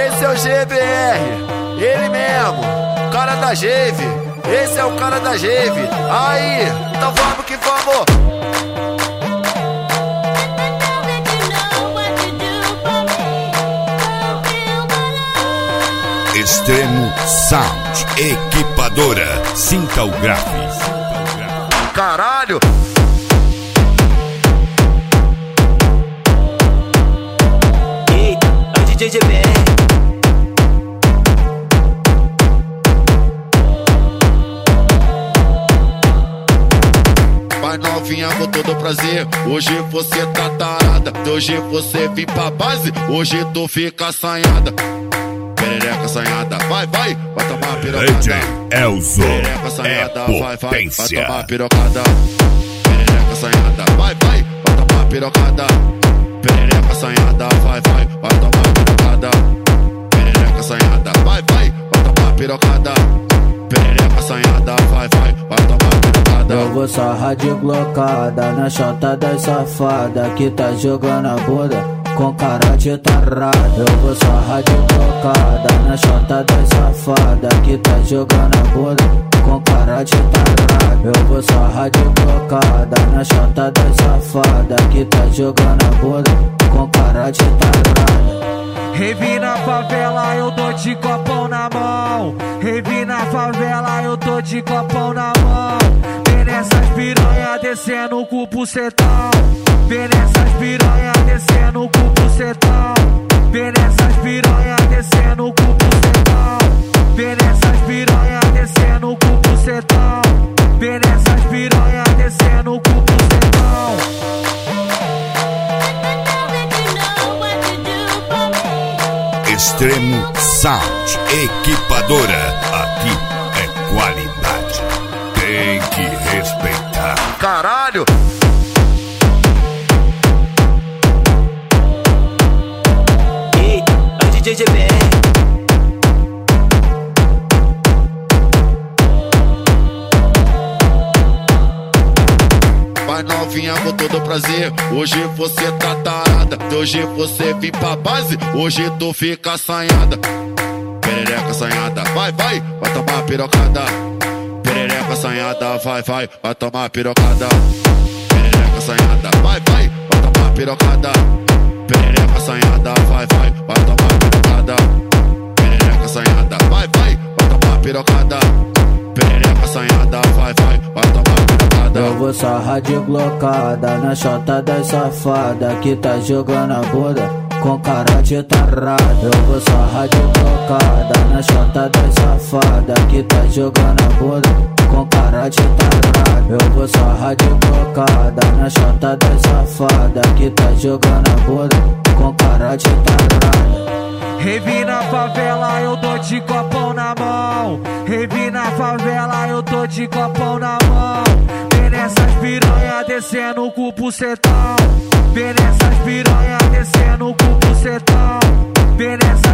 Esse é o GBR, ele mesmo, cara da Geve. Esse é o cara da Geve. Aí, então vamos que vamos. Extremo Sound, equipadora, Sinta o Grave. Caralho! Ei, é o DJ GBR. Vai novinha com todo prazer, hoje você tá tarada. Hoje você vem pra base, hoje tu fica assanhada. Perereca assanhada, vai, vai, vai tomar pirocada. DJ Elzo, Perereca assanhada, é vai, vai, vai potência. tomar pirocada. Perereca assanhada, vai, vai, vai tomar pirocada. Perereca assanhada, vai, vai, vai tomar pirocada. Perereca assanhada, vai, vai, vai tomar pirocada. Perereca assanhada, vai, vai, vai tomar pirocada. Eu vou sarrar de blocada na chota das safada que tá jogando a bunda com cara de tarada. Eu vou sarrar de blocada na chota das safada que tá jogando a bunda com cara de tarada. Eu vou sarrar de blocada na chota das safada que tá jogando a bunda com cara de tarada. Revi na favela, eu tô de copão na mão. Revi na favela, eu tô de copão na mão. Vê nessas piranha descendo com o bucetão. Vê nessas piranha descendo com o bucetão. Vê nessas piranha descendo com o bucetão. Vê nessas piranha descendo com o bucetão. Vê nessas piranha descendo com o bucetão. Extremo Sound, equipadora, aqui é qualidade, tem que respeitar. Caralho! Ei, é o DJ GBR. Vai novinha com todo prazer, hoje você tá tarada. Hoje você vem pra base, hoje tu fica assanhada. Perereca assanhada, vai, vai, vai tomar pirocada. Perereca assanhada, vai, vai, vai tomar pirocada. Perereca assanhada, vai, vai, vai tomar pirocada. Perereca assanhada, vai, vai, vai tomar pirocada. Perereca assanhada, vai, vai, vai tomar pirocada. Perereca assanhada, vai, vai, vai tomar pirocada. Eu vou sarrar de blocada na chota das safada que tá jogando a bunda com cara de tarada. Eu vou sarrar de blocada na chota das safada que tá jogando a bunda com cara de tarada. Eu vou sarrar de blocada na chota das safada que tá jogando a bunda com cara de tarada. Revi na favela, eu tô de copão na mão. Revi na favela, eu tô de copão na mão. Vê nessas piranha descendo com o bucetão. Vê nessas piranha descendo com o bucetão. Vê nessas